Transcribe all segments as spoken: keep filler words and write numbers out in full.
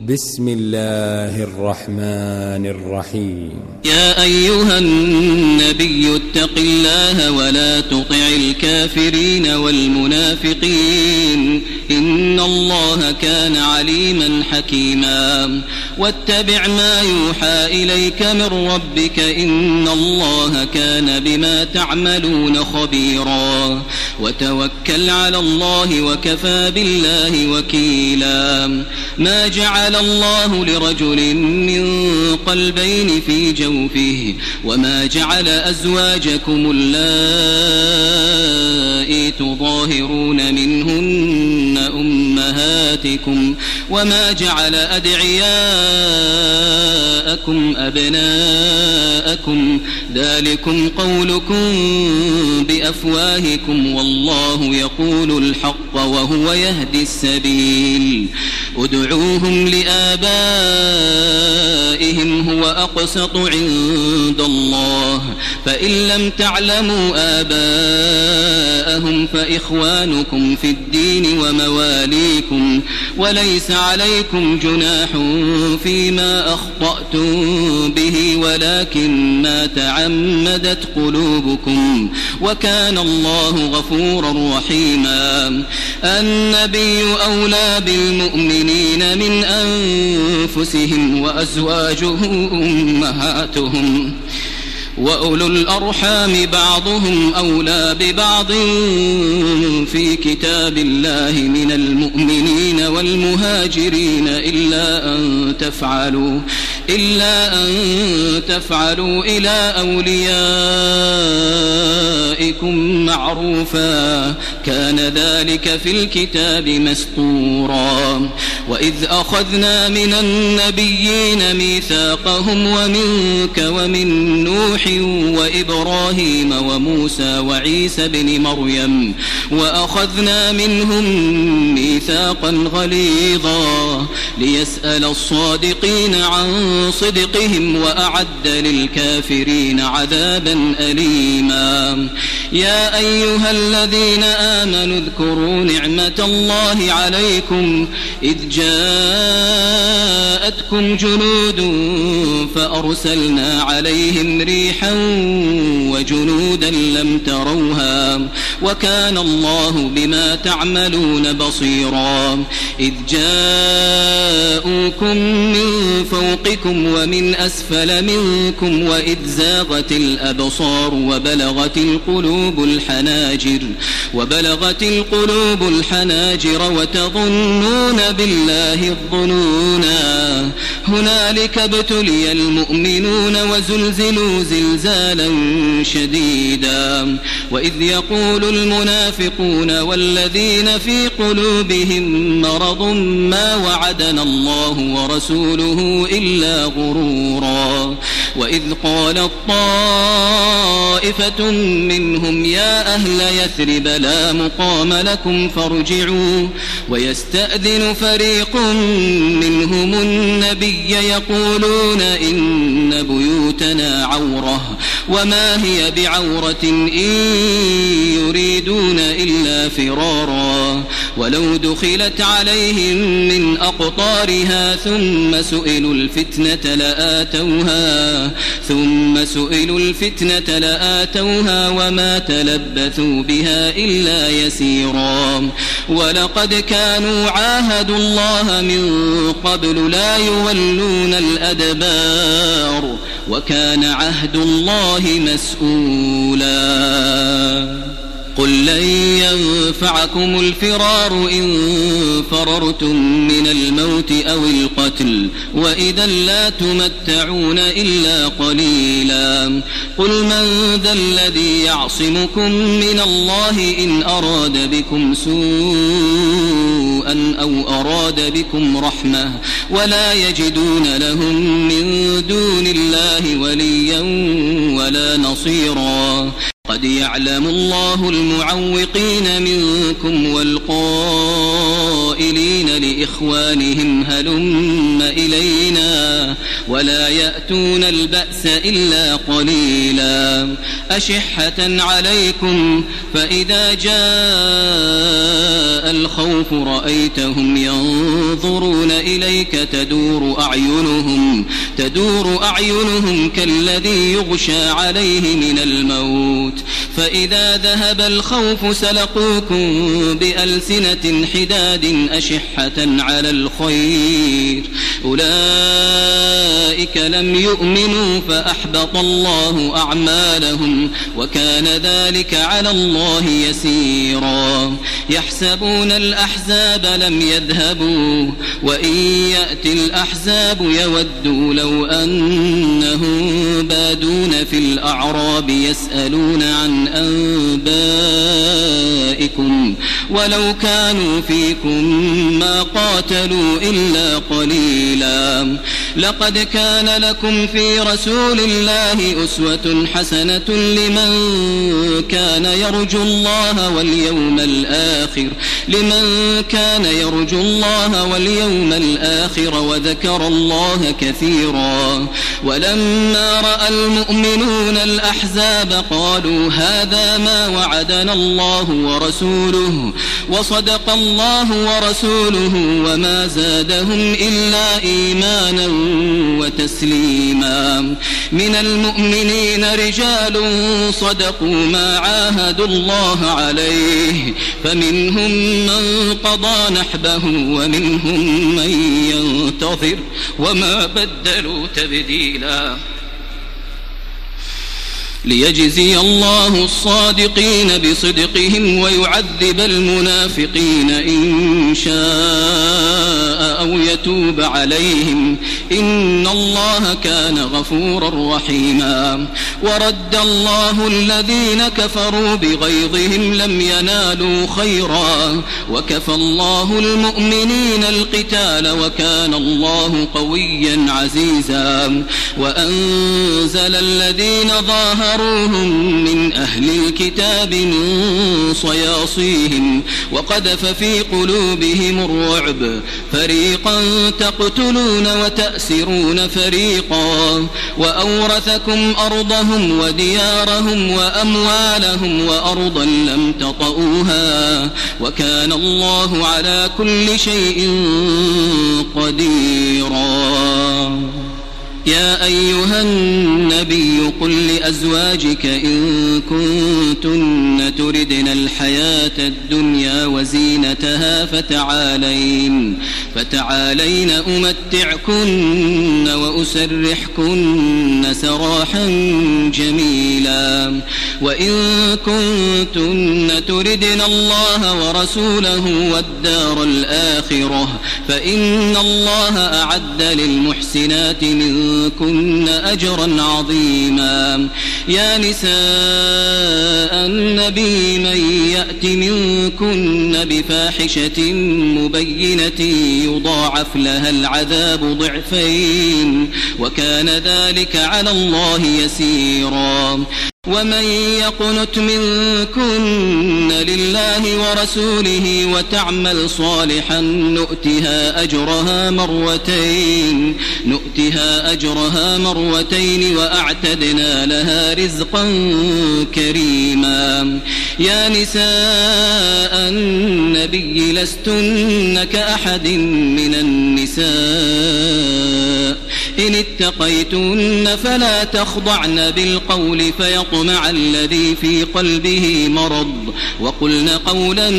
بسم الله الرحمن الرحيم. يا أيها النبي اتق الله ولا تطع الكافرين والمنافقين إن الله كان عليما حكيما. واتبع ما يوحى إليك من ربك إن الله كان بما تعملون خبيرا. وتوكل على الله وكفى بالله وكيلا. ما جعل الله لرجل من قلبين في جوفه وما جعل أزواجكم اللائي تظاهرون منهن أمهاتكم وما جعل أدعياءكم أبناءكم ذلكم قولكم بأفواهكم والله يقول الحق وهو يهدي السبيل. ادعوهم لآبائهم هو أقسط عند الله فإن لم تعلموا آباءهم فإخوانكم في الدين ومواليكم وليس عليكم جناح فيما أخطأتم به ولكن ما تعمدت قلوبكم وكان الله غفورا رحيما. النبي أولى بالمؤمنين من أنفسهم وأزواجه أمهاتهم وأولو الأرحام بعضهم أولى ببعض في كتاب الله من المؤمنين والمهاجرين إلا أن تفعلوا إلا أن تفعلوا إلى أوليائكم معروفا كان ذلك في الكتاب مسطورا. وإذ أخذنا من النبيين ميثاقهم ومنك ومن نوح وإبراهيم وموسى وعيسى بن مريم وأخذنا منهم ميثاقا غليظا ليسأل الصادقين عن صدقهم وأعد للكافرين عذابا أليما. يا أيها الذين آمنوا اذكروا نعمة الله عليكم إذ جاءتكم جنود فأرسلنا عليهم ريحا وجنودا لم تروها وكان الله بما تعملون بصيرا. إذ جاءوكم من فوقكم ومن أسفل منكم وإذ زاغت الأبصار وبلغت القلوب الحناجر وبلغت القلوب الحناجر وتظنون بالله الظنونا. هنالك ابتلي المؤمنون وزلزلوا زلزالا شديدا. وإذ يقول المنافقون والذين في قلوبهم مرض ما وعدنا الله ورسوله إلا غرورا. وإذ قالت طائفة منهم يا أهل يثرب لا مقام لكم فارجعوا ويستأذن فريق منهم النبي يقولون إن بيوتنا عورة وما هي بعورة إن يريدون إلا فرارا. ولو دخلت عليهم من أقطارها ثم سئلوا الفتنة لآتوها ثم سئلوا الفتنة لآتوها وما تلبثوا بها إلا يسيرا. ولقد كانوا عاهدوا الله من قبل لا يولون الأدبار وكان عهد الله مسؤولا. قل لن ينفعكم الفرار إن فررتم من الموت أو القتل وإذا لا تمتعون إلا قليلا. قل من ذا الذي يعصمكم من الله إن أراد بكم سوءا أو أراد بكم رحمة ولا يجدون لهم من دون الله وليا ولا نصيرا. قد يعلم الله المعوقين منكم والقائلين لإخوانهم هلم إلينا ولا يأتون البأس إلا قليلا أشحة عليكم فإذا جاء الخوف رأيتهم ينظرون إليك تدور أعينهم تدور أعينهم كالذي يغشى عليه من الموت فإذا ذهب الخوف سلقوكم بألسنة حداد أشحة على الخير أولئك لم يؤمنوا فأحبط الله أعمالهم وكان ذلك على الله يسيرا يحسبون الأحزاب لم يذهبوا وإن يأتي الأحزاب يودوا لو أنهم بادون في الأعراب يسألون عن أنبائكم ولو كانوا فيكم ما قاتلوا إلا قليلا لقد كان لكم في رسول الله أسوة حسنة لمن كان يرجو الله واليوم الآخر لمن كان يرجو الله واليوم الآخر وذكر الله كثيرا ولما رأى المؤمنون الأحزاب قالوا هذا ما وعدنا الله ورسوله وصدق الله ورسوله وما زادهم إلا إيمانا وتسليما من المؤمنين رجال صدقوا ما عاهدوا الله عليه فمنهم من قضى نحبه ومنهم من ينتظر وما بدلوا تبديلا ليجزي الله الصادقين بصدقهم ويعذب المنافقين إن شاء أو يتوب عليهم إن الله كان غفورا رحيما ورد الله الذين كفروا بغيظهم لم ينالوا خيرا وكفى الله المؤمنين القتال وكان الله قويا عزيزا وأنزل الذين ظاهروا من أهل الكتاب من صياصيهم وقذف في قلوبهم الرعب فريقا تقتلون وتأسرون فريقا وأورثكم أرضهم وديارهم وأموالهم وأرضا لم تطئوها وكان الله على كل شيء قديرا يا أيها النبي قل لأزواجك إن كنتن تردن الحياة الدنيا وزينتها فتعالين فتعالين أمتعكن وأسرحكن سراحا جميلا وإن كنتن تردن الله ورسوله والدار الآخرة فإن الله أعد للمحسنات من كن أجرا عظيما يا نساء النبي من يأت منكن بفاحشة مبينة يضاعف لها العذاب ضعفين وكان ذلك على الله يسيرا ومن يقنت منكن لله ورسوله وتعمل صالحا نؤتها أجرها مرتين نؤتها أجرها مرتين وأعتدنا لها رزقا كريما يا نساء النبي لستن كأحد من النساء إن اتقيتن فلا تخضعن بالقول فيطمع الذي في قلبه مرض وقلن قولا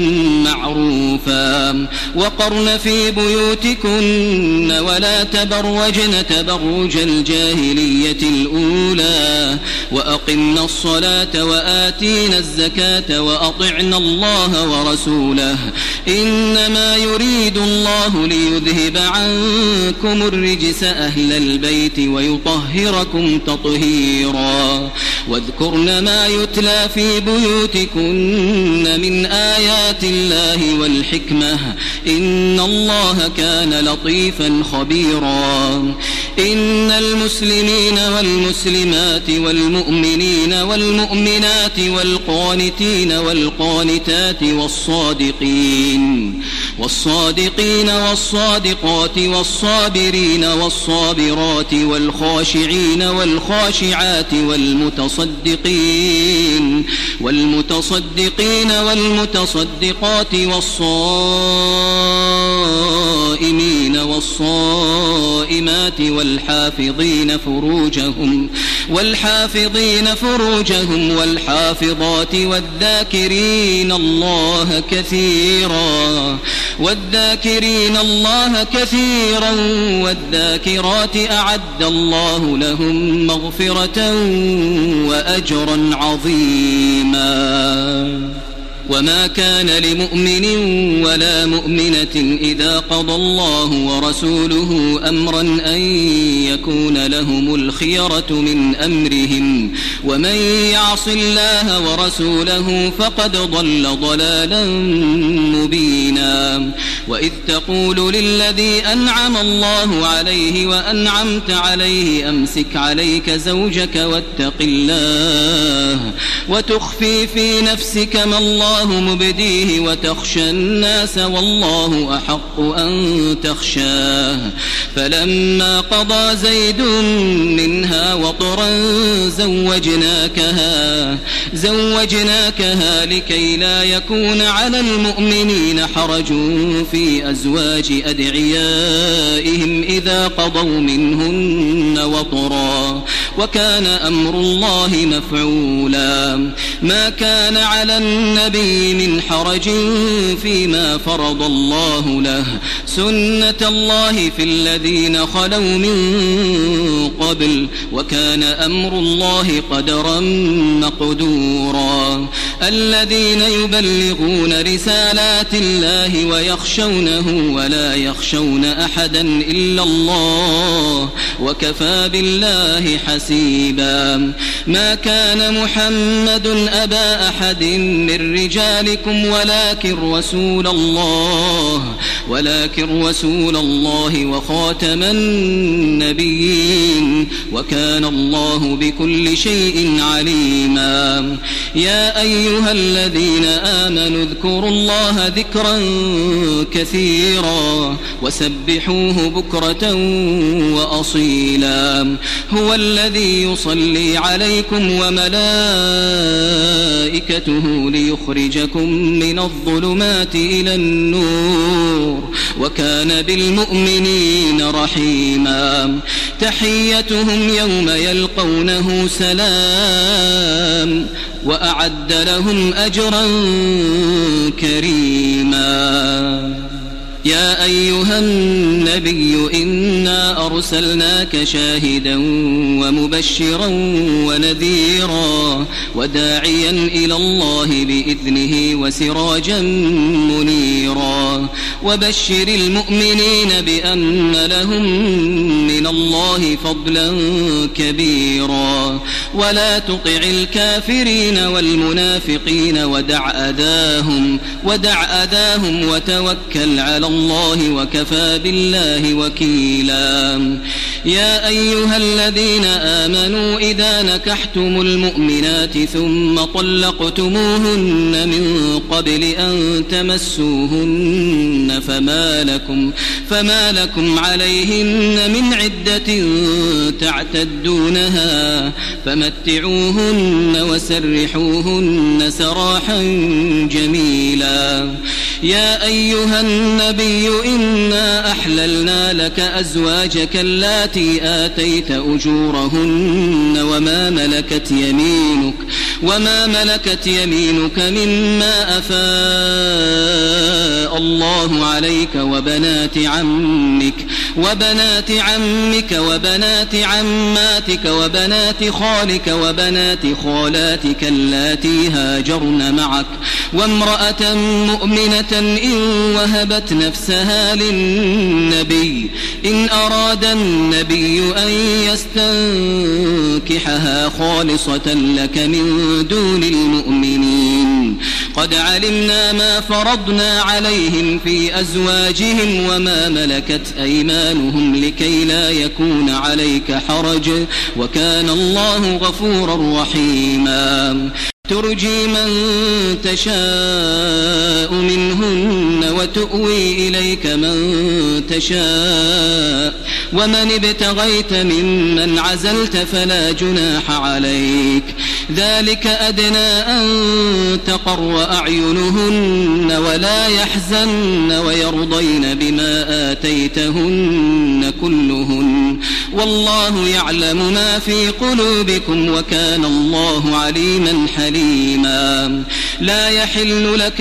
معروفا وقرن في بيوتكن ولا تبرجن تبرج الجاهلية الأولى وأقمن الصلاة وآتينا الزكاة وأطعنا الله ورسوله إنما يريد الله ليذهب عنكم الرجس أهل البيت ويطهركم تطهيرا واذكرن ما يتلى في بيوتكن من آيات الله والحكمة إن الله كان لطيفا خبيرا إن المسلمين والمسلمات والمؤمنين والمؤمنات والقانتين والقانتات والصادقين والصادقين والصادقات والصابرين والصابرات والخاشعين والخاشعات والمتصدقين والمتصدقين والمتصدقات والصائمين والصائمات والحافظين فروجهم والحافظين فروجهم والحافظات والذاكرين الله كثيرا والذاكرين الله كثيرا والذاكرات أعد الله لهم مغفرة وأجرا عظيما. وما كان لمؤمن ولا مؤمنة إذا قضى الله ورسوله أمرا أن يكون لهم الخيرة من أمرهم ومن يعص الله ورسوله فقد ضل ضلالا مبينا. وإذ تقول للذي أنعم الله عليه وأنعمت عليه أمسك عليك زوجك واتق الله وتخفي في نفسك ما الله مبديه وتخشى الناس والله أحق أن تخشاه. فلما قضى زيد منها وطرا زوجناكها زوجناكها لكي لا يكون على المؤمنين حرج في أزواج أدعيائهم إذا قضوا منهن وطرا وكان أمر الله مفعولا. ما كان على النبي من حرج فيما فرض الله له سنة الله في الذين خلوا من قبل وكان أمر الله قدرا مقدورا. الذين يبلغون رسالات الله ويخشونه ولا يخشون أحدا إلا الله وكفى بالله حسيبا. ما كان محمد أبا أحد من رجالكم ولكن رسول الله ولكن رسول الله وخاتم النبيين وكان الله بكل شيء عليما. يا أيها الذين آمنوا اذكروا الله ذكرا كثيرا وسبحوه بكرة وأصيلا. هو الذي يصلي عليكم وملائكته ليخرجكم من الظلمات إلى النور وكان بالمؤمنين رحيما. تحيتهم يوم يلقونه سلام وأعد لهم أجرا كريما. يا أيها النبي إنا أرسلناك شاهدا ومبشرا ونذيرا وداعيا إلى الله بإذنه وسراجا منيرا. وبشر المؤمنين بأن لهم من الله فضلا كبيرا. ولا تطع الكافرين والمنافقين ودع أذاهم ودع أذاهم وتوكل على الله وكفى بالله وكيلا. يا أيها الذين آمنوا إذا نكحتم المؤمنات ثم طلقتموهن من قبل أن تمسوهن فما لكم, فما لكم عليهن من عدة تعتدونها فمتعوهن وسرحوهن سراحا جميلا. يا أيها النبي إنا أحللنا لك أزواجك اللاتي آتيت أجورهن وما ملكت يمينك وما ملكت يمينك مما أفاء الله عليك وبنات عمك وبنات عمك وبنات عماتك وبنات خالك وبنات خالاتك اللاتي هاجرن معك وامرأة مؤمنة إن وهبت نفسها للنبي إن أراد النبي أن يستنكحها خالصة لك من دون المؤمنين. قد علمنا ما فرضنا عليهم في أزواجهم وما ملكت أيمانهم لكي لا يكون عليك حرج وكان الله غفورا رحيما. ترجي من تشاء منهن وتؤوي إليك من تشاء ومن ابتغيت ممن عزلت فلا جناح عليك ذلك أدنى أن تقر أعينهن ولا يحزن ويرضين بما آتيتهن كلهن والله يعلم ما في قلوبكم وكان الله عليما حليما لا يحل لك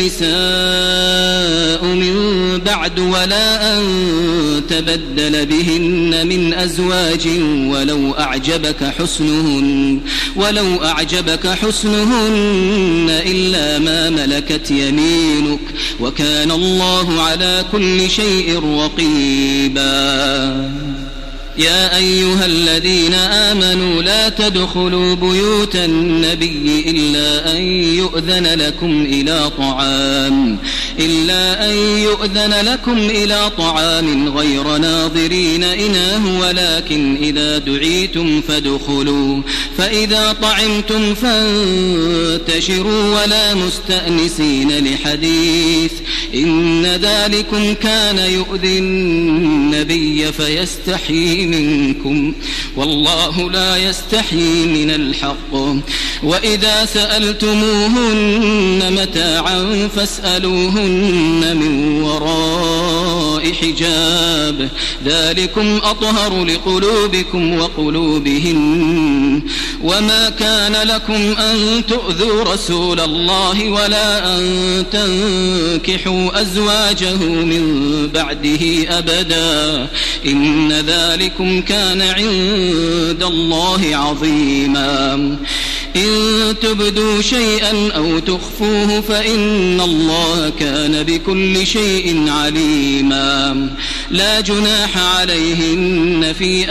النساء من بعد ولا أن تبدل بهن من أزواج ولو أعجبك حسنهن ولو أعجبك حسنهن إلا ما ملكت يمينك وكان الله على كل شيء رقيبا يا أيها الذين آمنوا لا تدخلوا بيوت النبي إلا أن يؤذن لكم إلى طعام إلا أن يؤذن لكم إلى طعام غير ناظرين إناه ولكن إذا دعيتم فادخلوا فإذا طعمتم فانتشروا ولا مستأنسين لحديث إن ذلكم كان يؤذي النبي فيستحيي منكم والله لا يستحيي من الحق وإذا سألتموهن متاعا فاسألوهن من وراء حجاب ذلكم أطهر لقلوبكم وقلوبهن وما كان لكم أن تؤذوا رسول الله ولا أن تنكحوا أزواجه من بعده أبدا إن ذلكم كان عند الله عظيما إن تبدوا شيئا أو تخفوه فإن الله كان بكل شيء عليما لا جناح عليهن في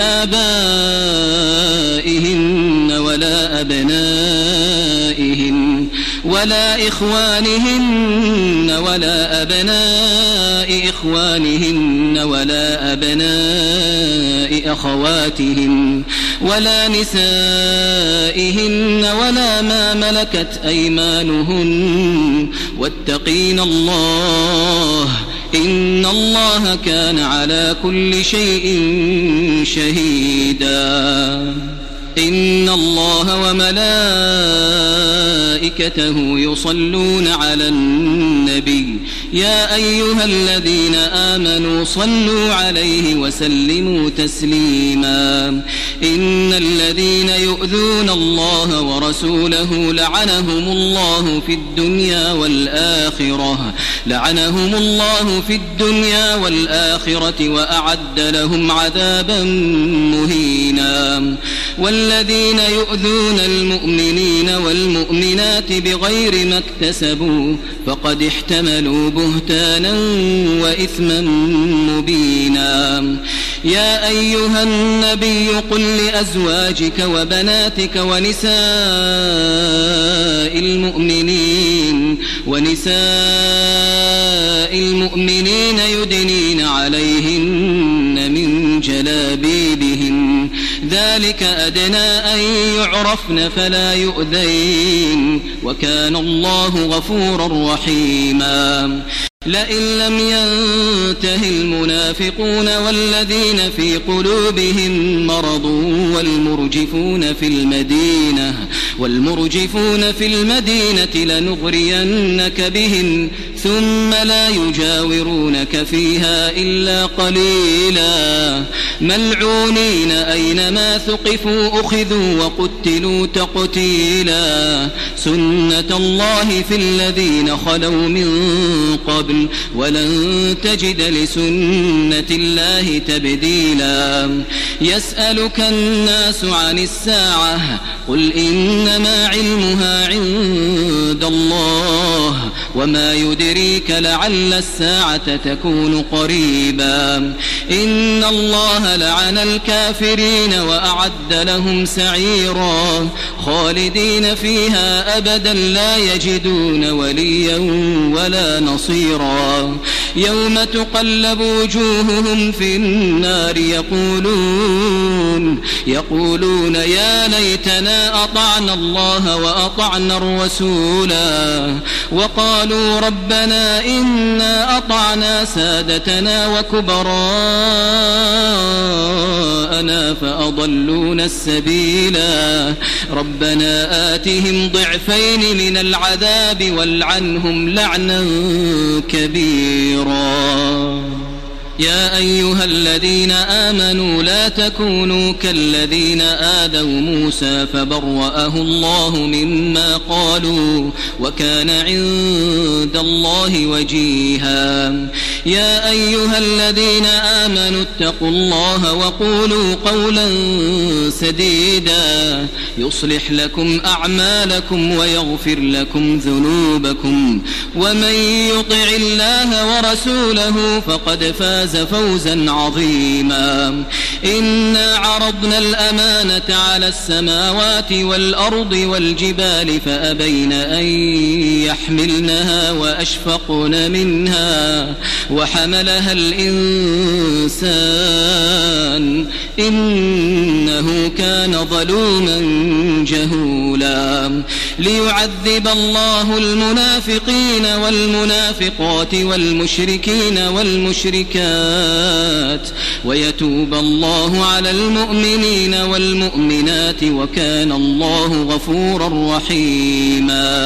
آبائهن ولا أبنائهن ولا إخوانهن ولا أبناء إخوانهن ولا أبناء أخواتهن ولا نسائهن ولا ما ملكت أيمانهن واتقين الله إن الله كان على كل شيء شهيدا إن الله وملائكته يصلون على النبي يا أيها الذين آمنوا صلوا عليه وسلموا تسليما إن الذين يؤذون الله ورسوله لعنهم الله في الدنيا والآخرة لعنهم الله في الدنيا والآخرة وأعد لهم عذابا مهينا والذين يؤذون المؤمنين والمؤمنات بغير ما اكتسبوا فقد احتملوا بهتانا وإثما مبينا يا أيها النبي قل لأزواجك وبناتك ونساء المؤمنين ونساء المؤمنين يدنين عليهن من جلابيبهن ذلك أدنى أن يعرفن فلا يؤذين وكان الله غفورا رحيما لئن لم ينته المنافقون والذين في قلوبهم مرض والمرجفون في المدينة والمرجفون في المدينة لنغرينك بهم ثم لا يجاورونك فيها إلا قليلا ملعونين أينما ثقفوا أخذوا وقتلوا تقتيلا سنة الله في الذين خلوا من قبل ولن تجد لسنة الله تبديلا يسألك الناس عن الساعة قل إنما علمها عند الله وما يدريك لعل الساعة تكون قريبا إن الله لعن الكافرين وأعد لهم سعيرا خالدين فيها أبدا لا يجدون وليا ولا نصيرا يوم تقلب وجوههم في النار يقولون يقولون يا ليتنا أطعنا الله وأطعنا الرسولا وقالوا ربنا إنا أطعنا سادتنا وكبراءنا فأضلونا السبيلا ربنا آتهم ضعفين من العذاب والعنهم لعنا كبيرا يا أيها الذين آمنوا لا تكونوا كالذين آذوا موسى فبرأه الله مما قالوا وكان عند الله وجيها يا أيها الذين آمنوا اتقوا الله وقولوا قولا سديدا يصلح لكم أعمالكم ويغفر لكم ذنوبكم ومن يطع الله ورسوله فقد فاز فوزا عظيما إنا عرضنا الأمانة على السماوات والأرض والجبال فأبين أن يحملنها وأشفقن منها وحملها الإنسان إنه كان ظلوما جهولا ليعذب الله المنافقين والمنافقات والمشركين والمشركات ويتوب الله على المؤمنين والمؤمنات وكان الله غفورا رحيما